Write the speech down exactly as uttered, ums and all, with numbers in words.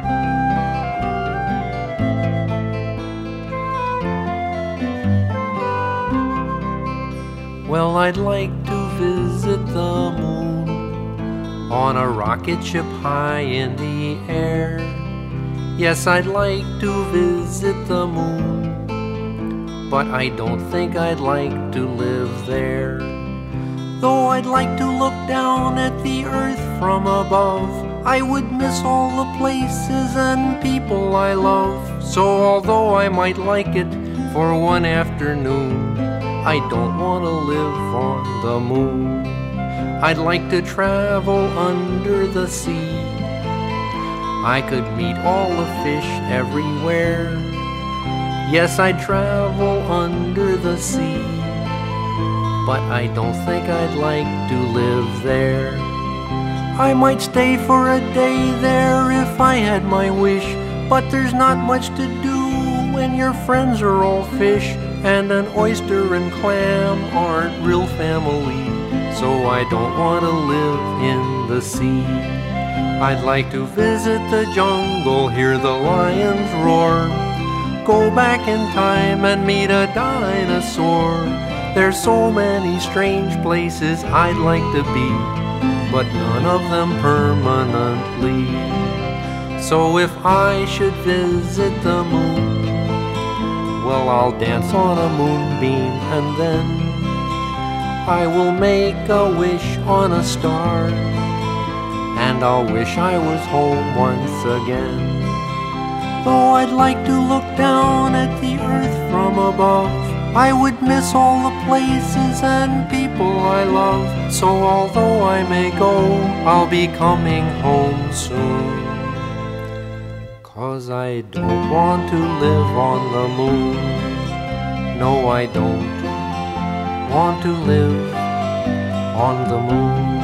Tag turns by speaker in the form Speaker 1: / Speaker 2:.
Speaker 1: Well, I'd like to visit the moon on a rocket ship high in the air. Yes, I'd like to visit the moon, but I don't think I'd like to live there. Though I'd like to look down at the earth from above, I would miss all the places and people I love. So although I might like it for one afternoon, I don't want to live on the moon. I'd like to travel under the sea. I could meet all the fish everywhere. Yes, I'd travel under the sea, but I don't think I'd like to live there. I might stay for a day there if I had my wish, but there's not much to do when your friends are all fish, and an oyster and clam aren't real family. So I don't want to live in the sea. I'd like to visit the jungle, hear the lions roar, go back in time and meet a dinosaur. There's so many strange places I'd like to be, but none of them permanently. So if I should visit the moon, well, I'll dance on a moonbeam, and then I will make a wish on a star, and I'll wish I was home once again. Though I'd like to look down at the earth from above, I would miss all the places and people I love. So although I may go, I'll be coming home soon. 'Cause I don't want to live on the moon. No, I don't want to live on the moon.